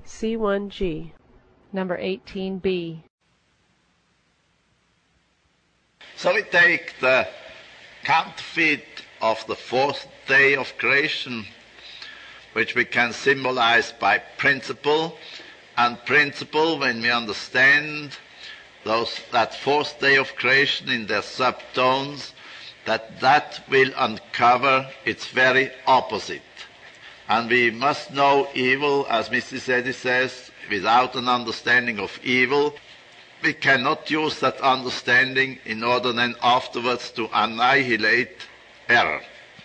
C1G. Number 18B. So we take the counterfeit of the fourth day of creation, which we can symbolize by principle. And principle, when we understand that fourth day of creation in their subtones, that will uncover its very opposite. And we must know evil, as Mrs. Eddy says, without an understanding of evil. We cannot use that understanding in order then afterwards to annihilate error.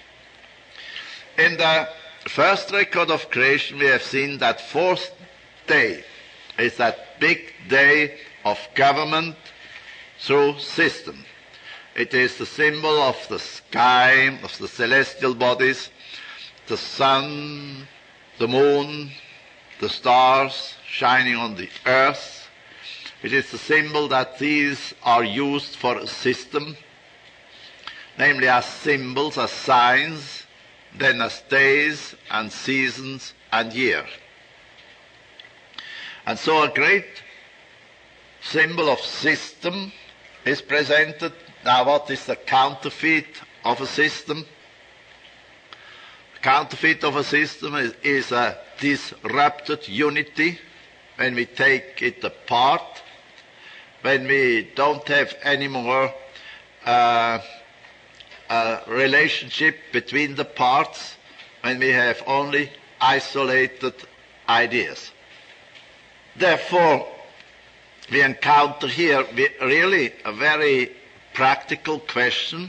In the first record of creation, we have seen that fourth day is that big day of government through system. It is the symbol of the sky, of the celestial bodies, the sun, the moon, the stars shining on the earth. It is the symbol that these are used for a system, namely as symbols, as signs, then as days and seasons and year. And so a great symbol of system is presented. Now, what is the counterfeit of a system? The counterfeit of a system is a disrupted unity when we take it apart, when we don't have any more a relationship between the parts, when we have only isolated ideas. Therefore, we encounter here really a very practical question,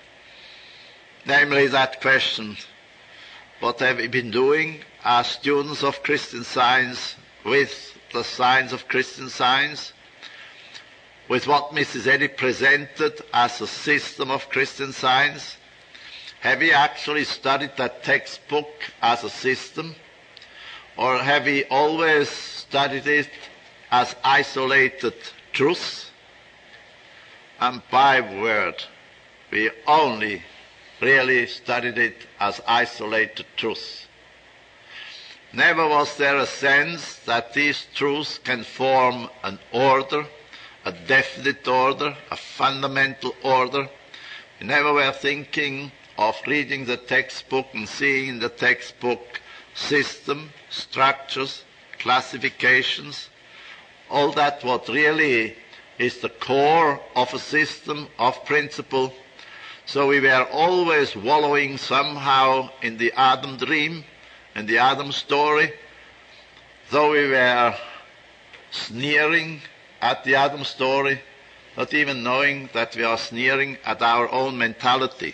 namely that question, what have we been doing as students of Christian Science with the science of Christian Science, with what Mrs. Eddy presented as a system of Christian Science? Have we actually studied that textbook as a system? Or have we always studied it as isolated truths? And by word, we only really studied it as isolated truths. Never was there a sense that these truths can form an order, a definite order, a fundamental order. We never were thinking of reading the textbook and seeing in the textbook system, structures, classifications, all that what really is the core of a system of principle. So we were always wallowing somehow in the Adam dream, in the Adam story, though we were sneering at the Adam story, not even knowing that we are sneering at our own mentality.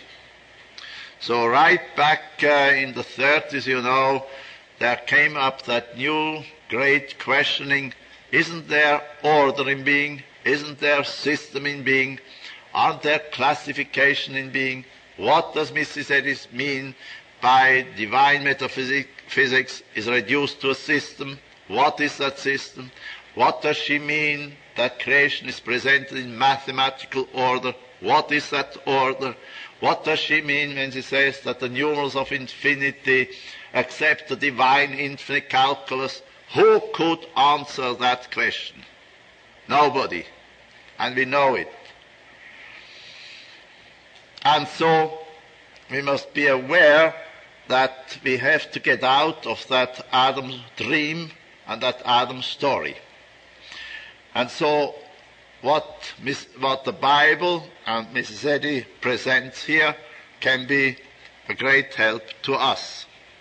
So right back in the 30s, there came up that new great questioning, isn't there order in being? Isn't there system in being? Aren't there classification in being? What does Mrs. Eddy mean by divine metaphysics is reduced to a system? What is that system? What does she mean that creation is presented in mathematical order? What is that order? What does she mean when she says that the numerals of infinity accept the divine infinite calculus? Who could answer that question? Nobody. And we know it. And so we must be aware that we have to get out of that Adam dream and that Adam story. And so what the Bible and Mrs. Eddy presents here can be a great help to us.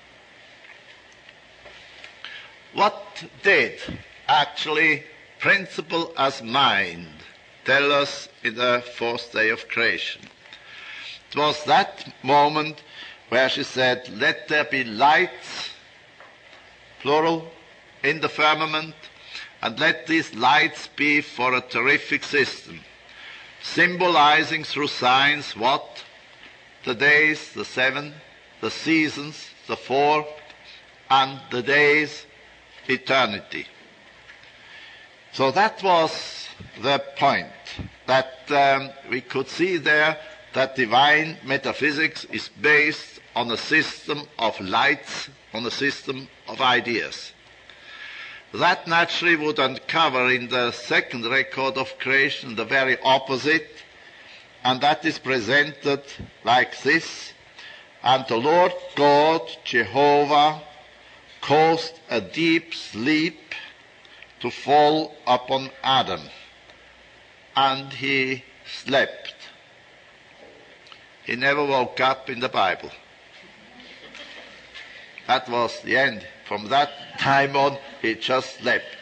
What did actually principle as mind tell us in the fourth day of creation? It was that moment where she said, let there be lights, plural, in the firmament, and let these lights be for a terrific system, symbolizing through signs what? The days, the 7, the seasons, the 4, and the days, eternity. So that was the point, that we could see there that divine metaphysics is based on a system of lights, on a system of ideas. That naturally would uncover in the second record of creation the very opposite, and that is presented like this. And the Lord God, Jehovah, caused a deep sleep to fall upon Adam, and he slept. He never woke up in the Bible. That was the end. From that time on, he just slept.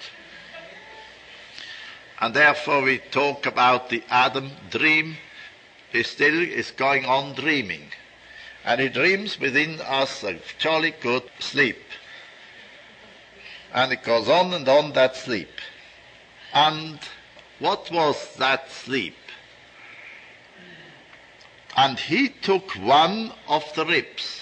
And therefore we talk about the Adam dream. He still is going on dreaming. And he dreams within us a jolly good sleep. And it goes on and on, that sleep. And what was that sleep? And he took one of the ribs.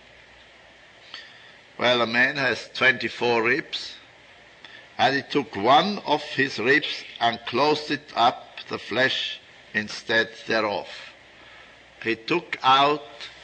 Well, a man has 24 ribs, and he took one of his ribs and closed it up, the flesh instead thereof. He took out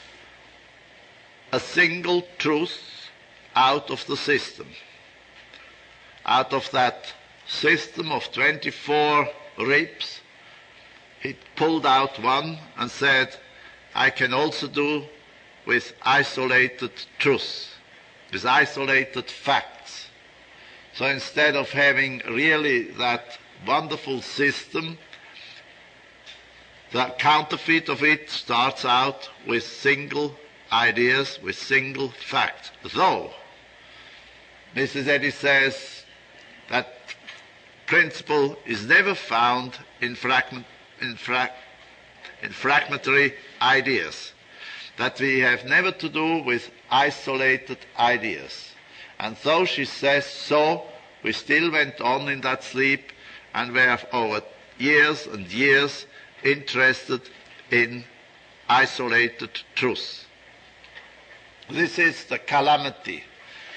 a single truth out of the system. Out of that system of 24 ribs, he pulled out one and said, I can also do with isolated truths, with isolated facts. So instead of having really that wonderful system, the counterfeit of it starts out with single ideas, with single facts. Though Mrs. Eddy says that principle is never found in fragmentary ideas, that we have never to do with isolated ideas. And though she says so, we still went on in that sleep and were over years and years interested in isolated truth. This is the calamity.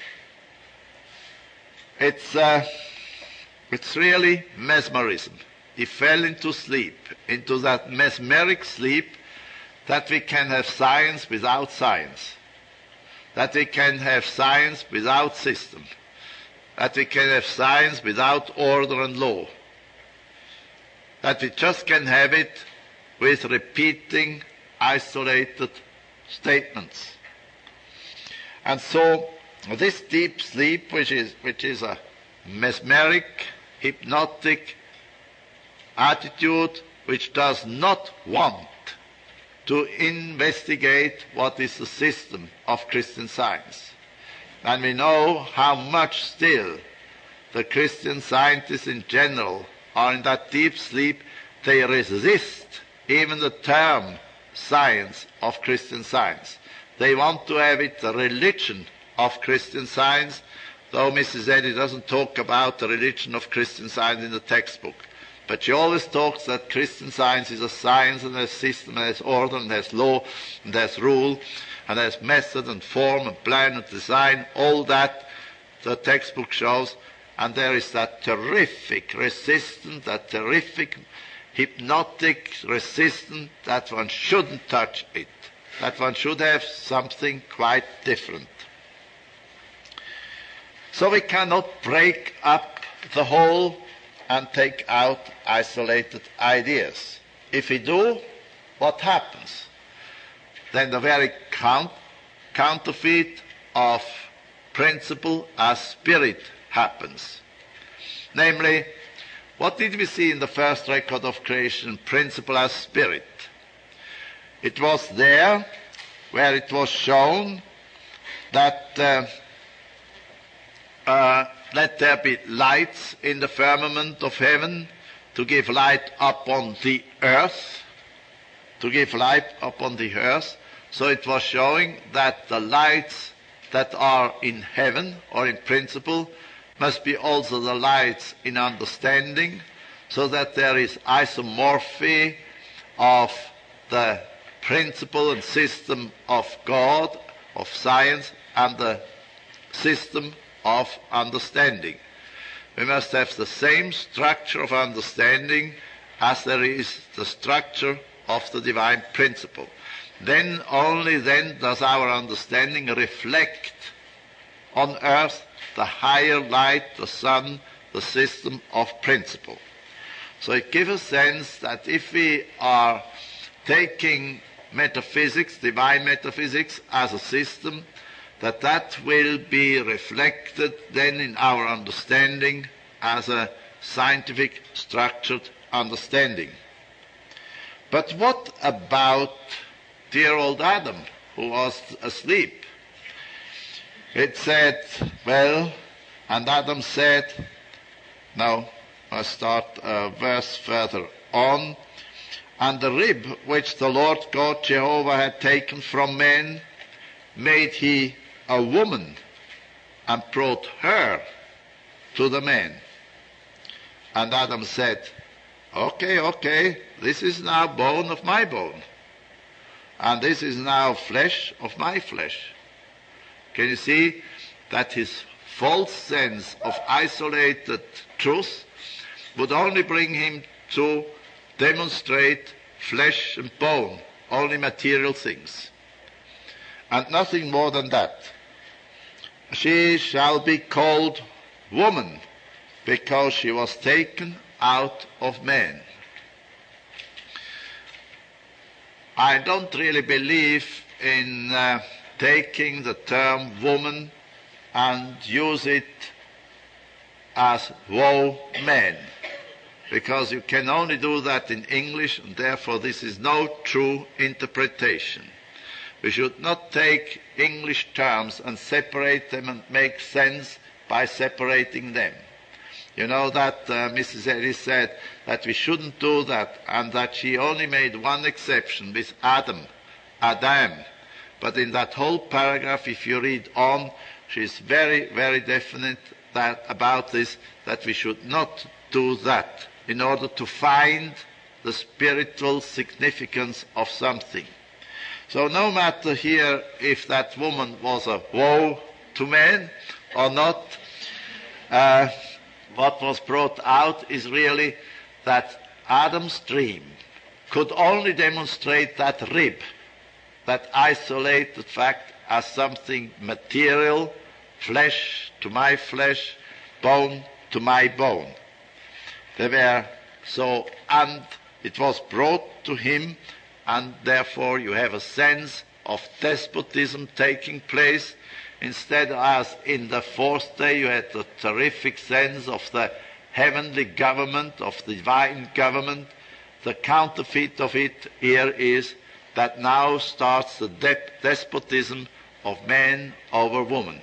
It's really mesmerism. He fell into sleep, into that mesmeric sleep, that we can have science without science, that we can have science without system, that we can have science without order and law, that we just can have it with repeating isolated statements. And so this deep sleep, which is a mesmeric, hypnotic attitude, which does not want to investigate what is the system of Christian Science. And we know how much still the Christian scientists in general are in that deep sleep. They resist even the term science of Christian Science. They want to have it the religion of Christian Science, though Mrs. Eddy doesn't talk about the religion of Christian Science in the textbook. But she always talks that Christian Science is a science and has system and has order and has law and has rule and has method and form and plan and design, all that the textbook shows. And there is that terrific resistance, that terrific hypnotic resistance that one shouldn't touch it, that one should have something quite different. So we cannot break up the whole and take out isolated ideas. If we do, what happens? Then the very counterfeit of principle as spirit happens. Namely, what did we see in the first record of creation, principle as spirit? It was there where it was shown that let there be lights in the firmament of heaven to give light upon the earth, to give light upon the earth. So it was showing that the lights that are in heaven or in principle must be also the lights in understanding, so that there is isomorphy of the principle and system of God, of science, and the system of understanding. We must have the same structure of understanding as there is the structure of the divine principle. Then, only then, does our understanding reflect on earth, the higher light, the sun, the system of principle. So it gives a sense that if we are taking metaphysics, divine metaphysics, as a system, that will be reflected then in our understanding as a scientific structured understanding. But what about dear old Adam, who was asleep? It said, well, and Adam said, now I start a verse further on, and the rib which the Lord God Jehovah had taken from man made he a woman and brought her to the man. And Adam said, okay, this is now bone of my bone, and this is now flesh of my flesh. Can you see that his false sense of isolated truth would only bring him to demonstrate flesh and bone, only material things, and nothing more than that. She shall be called woman, because she was taken out of man. I don't really believe in taking the term woman and use it as woe man, because you can only do that in English, and therefore this is no true interpretation. We should not take English terms and separate them and make sense by separating them. You know that Mrs. Eddy said that we shouldn't do that, and that she only made one exception with Adam. But in that whole paragraph, if you read on, she's very, very definite about this, that we should not do that in order to find the spiritual significance of something. So no matter here if that woman was a woe to man or not, what was brought out is really that Adam's dream could only demonstrate that rib, that isolated fact, as something material, flesh to my flesh, bone to my bone. They were so, and it was brought to him, and therefore you have a sense of despotism taking place. Instead, as in the fourth day, you had the terrific sense of the heavenly government, of the divine government. The counterfeit of it here is that now starts the despotism of man over woman.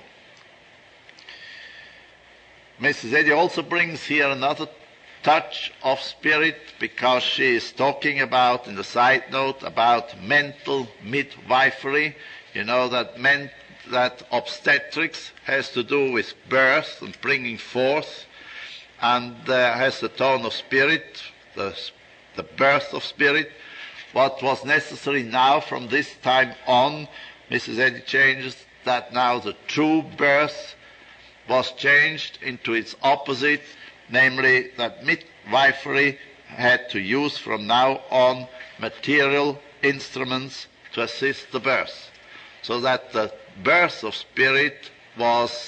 Mrs. Eddy also brings here another touch of spirit, because she is talking about, in the side note, about mental midwifery. You know that obstetrics has to do with birth and bringing forth, and has the tone of spirit, the birth of spirit. What was necessary now from this time on, Mrs. Eddy changes that now the true birth was changed into its opposite, namely that midwifery had to use from now on material instruments to assist the birth, so that the birth of spirit was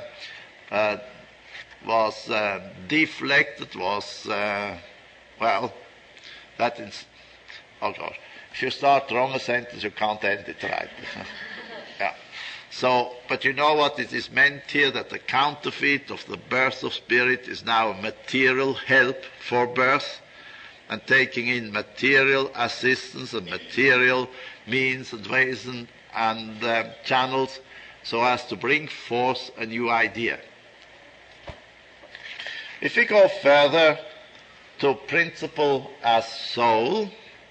deflected, that is, oh gosh, if you start wrong a sentence, you can't end it right. Yeah. So, but you know what it is meant here, that the counterfeit of the birth of spirit is now a material help for birth, and taking in material assistance and material means and ways and channels, so as to bring forth a new idea. If we go further to principle as soul,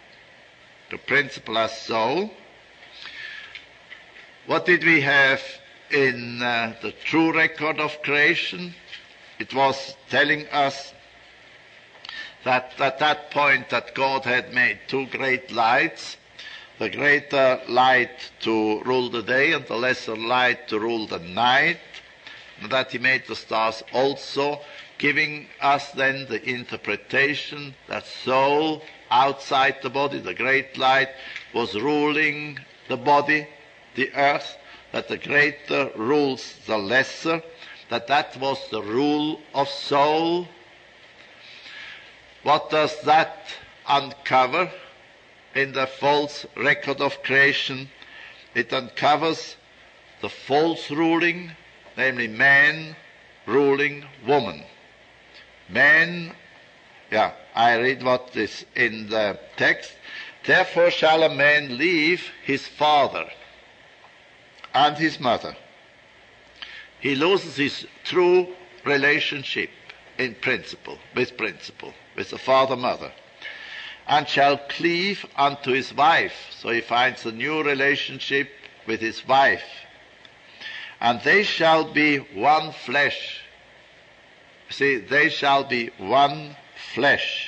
what did we have in the true record of creation? It was telling us that at that point that God had made two great lights, the greater light to rule the day and the lesser light to rule the night, and that he made the stars also, giving us then the interpretation that soul outside the body, the great light, was ruling the body, the earth, that the greater rules the lesser, that was the rule of soul. What does that uncover in the false record of creation? It uncovers the false ruling, namely man ruling woman. Man, I read what is in the text. Therefore shall a man leave his father and his mother. He loses his true relationship in principle, with the father-mother, and shall cleave unto his wife. So he finds a new relationship with his wife. And they shall be one flesh. See, they shall be one flesh.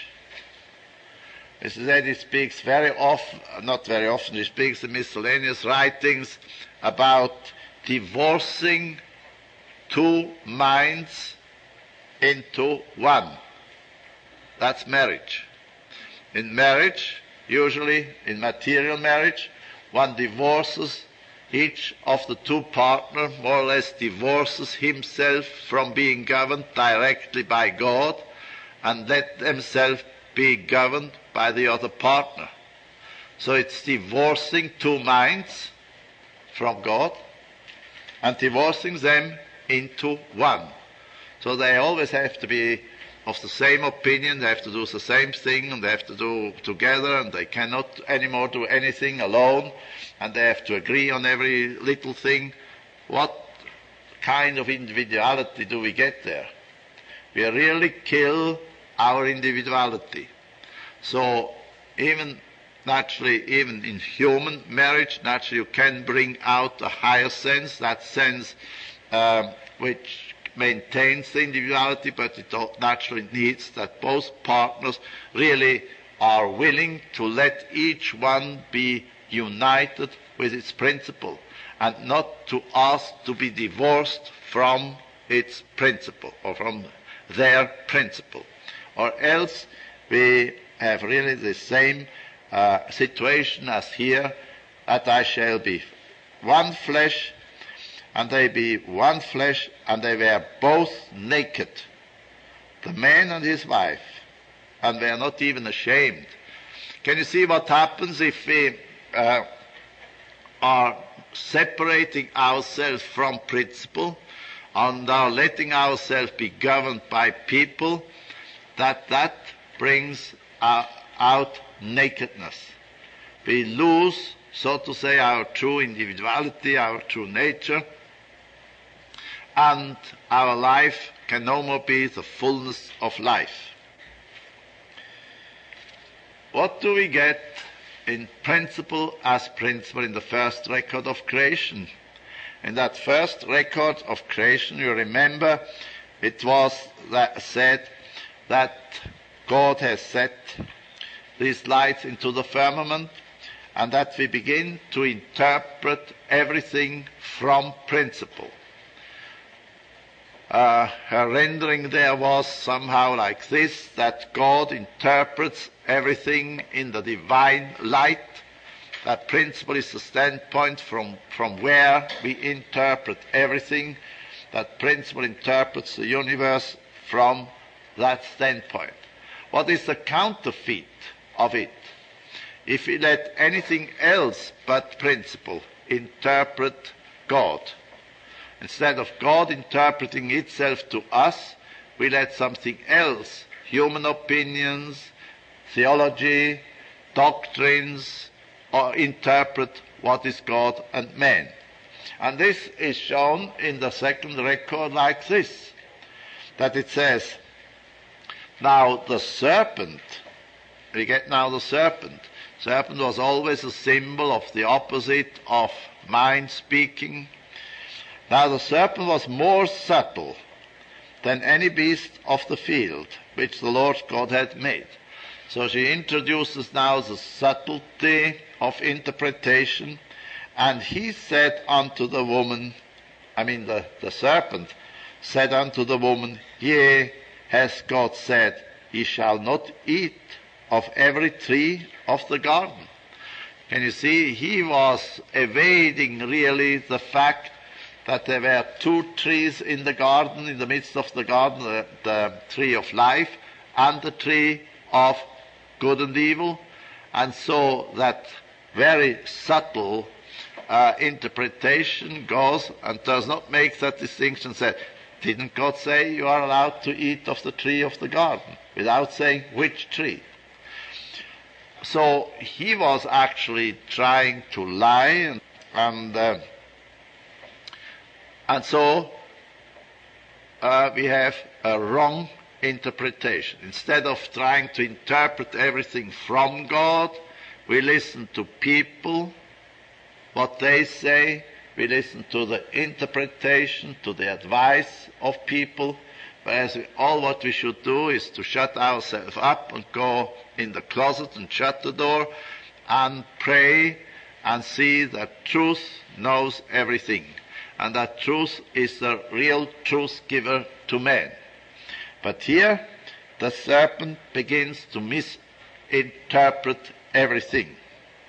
Mrs. Eddy speaks very often, not very often, he speaks in miscellaneous writings about divorcing two minds into one. That's marriage. In marriage, usually in material marriage, one divorces each of the two partners, more or less divorces himself from being governed directly by God and let himself be governed by the other partner. So it's divorcing two minds from God and divorcing them into one. So they always have to be of the same opinion, they have to do the same thing, and they have to do together, and they cannot anymore do anything alone, and they have to agree on every little thing. What kind of individuality do we get there? We really kill our individuality. So even in human marriage, naturally you can bring out a higher sense, that sense which maintains the individuality, but it naturally needs that both partners really are willing to let each one be united with its principle and not to ask to be divorced from its principle or from their principle. Or else we have really the same situation as here, that I shall be one flesh, and they be one flesh, and they were both naked, the man and his wife, and were not even ashamed. Can you see what happens if we are separating ourselves from principle and are letting ourselves be governed by people? That brings out nakedness. We lose, so to say, our true individuality, our true nature, and our life can no more be the fullness of life. What do we get in principle as principle in the first record of creation? In that first record of creation, you remember, it was said that God has set these lights into the firmament, and that we begin to interpret everything from principle. Her rendering there was somehow like this, that God interprets everything in the divine light. That principle is the standpoint from where we interpret everything. That principle interprets the universe from that standpoint. What is the counterfeit of it? If we let anything else but principle interpret God, instead of God interpreting itself to us, we let something else, human opinions, theology, doctrines, or interpret what is God and man. And this is shown in the second record like this, that it says, now the serpent, we get now the serpent. Serpent was always a symbol of the opposite of mind speaking. Now the serpent was more subtle than any beast of the field which the Lord God had made. So she introduces now the subtlety of interpretation. And he said unto the woman, the serpent said unto the woman, Yea, has God said, Ye shall not eat of every tree of the garden. Can you see? He was evading really the fact that there were two trees in the garden, in the midst of the garden, the tree of life and the tree of good and evil. And so that very subtle interpretation goes and does not make that distinction. Said, didn't God say you are allowed to eat of the tree of the garden, without saying which tree? So he was actually trying to lie, and so we have a wrong interpretation. Instead of trying to interpret everything from God, we listen to people, what they say. We listen to the interpretation, to the advice of people, whereas all what we should do is to shut ourselves up and go in the closet and shut the door and pray and see that truth knows everything, and that truth is the real truth giver to man. But here the serpent begins to misinterpret everything.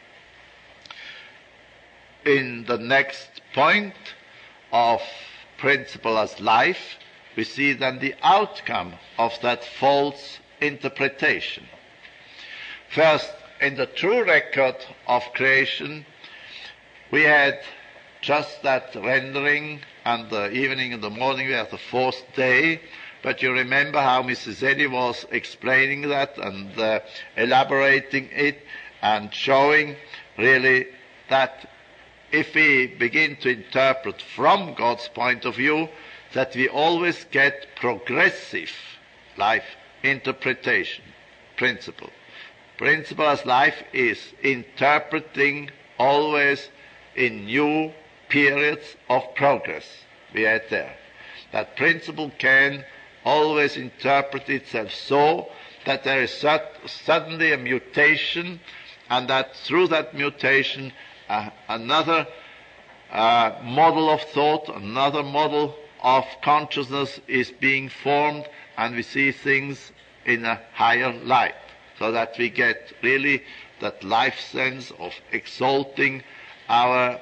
In the next point of principle as life, we see then the outcome of that false interpretation. First, in the true record of creation, we had just that rendering, and the evening and the morning we had the fourth day. But you remember how Mrs. Eddy was explaining that and elaborating it and showing really that if we begin to interpret from God's point of view, that we always get progressive life interpretation principle. Principle as life is interpreting always in new periods of progress. We had there. That principle can always interpret itself so that there is suddenly a mutation, and that through that mutation another model of thought, another model of consciousness is being formed, and we see things in a higher light, so that we get really that life sense of exalting our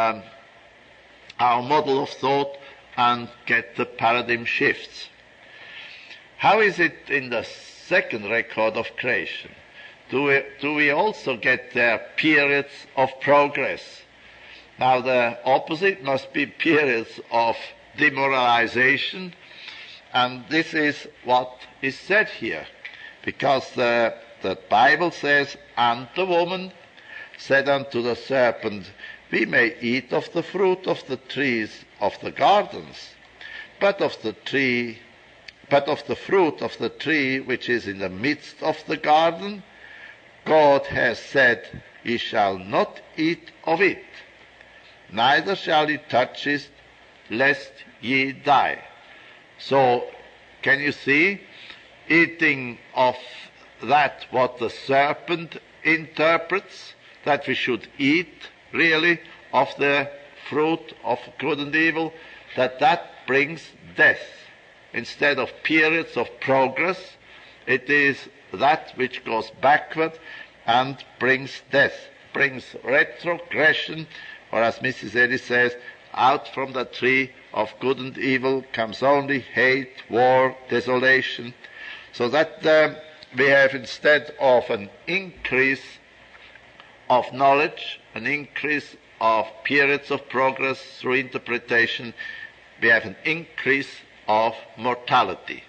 model of thought and get the paradigm shifts. How is it in the second record of creation? Do we also get there periods of progress? Now the opposite must be periods of demoralization, and this is what is said here, because the Bible says, "And the woman said unto the serpent, We may eat of the fruit of the trees of the gardens, but of the fruit of the tree which is in the midst of the garden, God has said, Ye shall not eat of it, neither shall ye touch it, lest ye die." So, can you see? Eating of that what the serpent interprets, that we should eat really of the fruit of good and evil, that brings death. Instead of periods of progress, it is that which goes backward and brings death, brings retrogression, or as Mrs. Eddy says, out from the tree of good and evil comes only hate, war, desolation. So that we have, instead of an increase of knowledge, an increase of periods of progress through interpretation, we have an increase of mortality.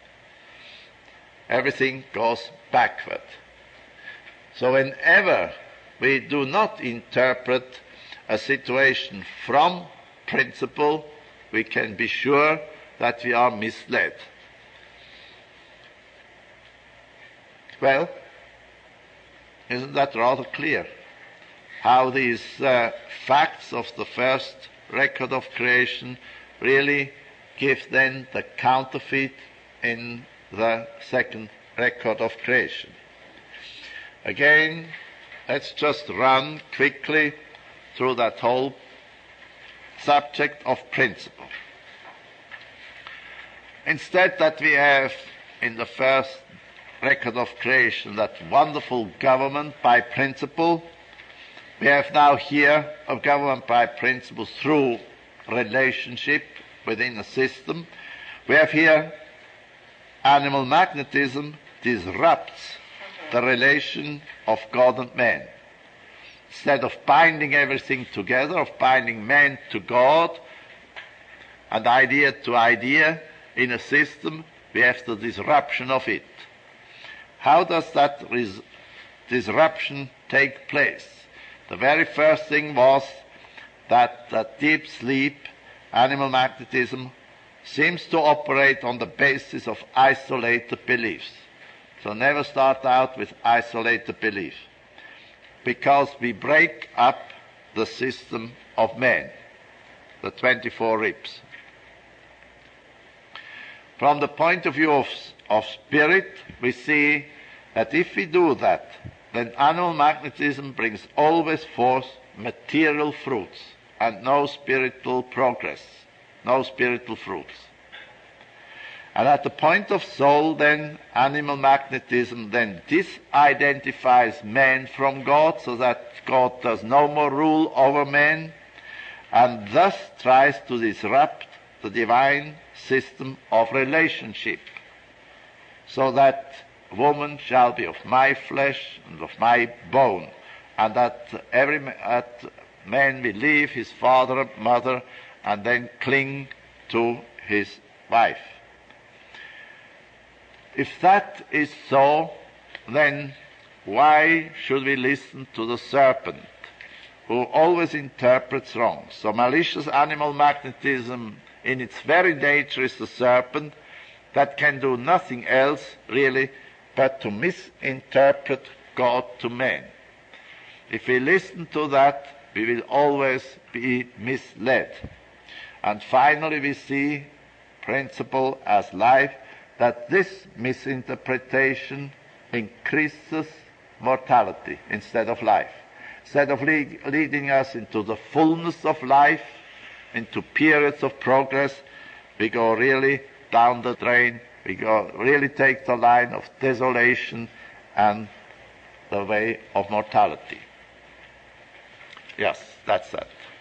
Everything goes backward. So whenever we do not interpret a situation from principle, we can be sure that we are misled. Well, isn't that rather clear? How these facts of the first record of creation really give then the counterfeit in the second record of creation. Again, let's just run quickly through that whole subject of principle. Instead that we have in the first record of creation that wonderful government by principle, We have now here a government by principles through relationship within a system. We have here animal magnetism disrupts the relation of God and man. Instead of binding everything together, of binding man to God and idea to idea in a system, we have the disruption of it. How does that disruption take place? The very first thing was that deep sleep, animal magnetism, seems to operate on the basis of isolated beliefs. So never start out with isolated belief, because we break up the system of man, the 24 ribs. From the point of view of spirit, we see that if we do that, then animal magnetism brings always forth material fruits and no spiritual progress, no spiritual fruits. And at the point of soul, then, animal magnetism then disidentifies man from God, so that God does no more rule over man, and thus tries to disrupt the divine system of relationship, so that woman shall be of my flesh and of my bone, and that man will leave his father and mother and then cling to his wife. If that is so, then why should we listen to the serpent, who always interprets wrong? So malicious animal magnetism in its very nature is the serpent that can do nothing else really but to misinterpret God to man. If we listen to that, we will always be misled. And finally we see principle as life, that this misinterpretation increases mortality instead of life. Instead of leading us into the fullness of life, into periods of progress, we go really down the drain. We go really take the line of desolation and the way of mortality. Yes, that's that.